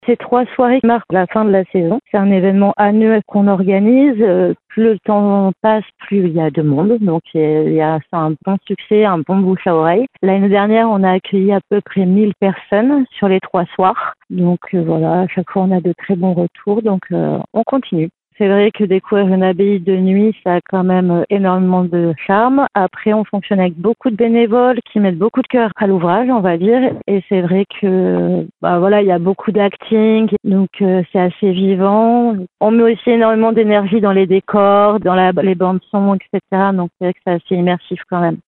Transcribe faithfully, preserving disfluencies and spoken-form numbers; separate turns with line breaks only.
Ces trois soirées marquent la fin de la saison. C'est un événement annuel qu'on organise. Euh, plus le temps passe, plus il y a de monde. Donc il y a c'est un bon succès, un bon bouche à oreille. L'année dernière, on a accueilli à peu près mille personnes sur les trois soirs. Donc euh, voilà, à chaque fois on a de très bons retours. Donc euh, on continue. C'est vrai que découvrir une abbaye de nuit, ça a quand même énormément de charme. Après, on fonctionne avec beaucoup de bénévoles qui mettent beaucoup de cœur à l'ouvrage, on va dire. Et c'est vrai que, bah voilà, il y a beaucoup d'acting, donc euh, c'est assez vivant. On met aussi énormément d'énergie dans les décors, dans la, les bandes son, et cetera. Donc c'est vrai que c'est assez immersif quand même.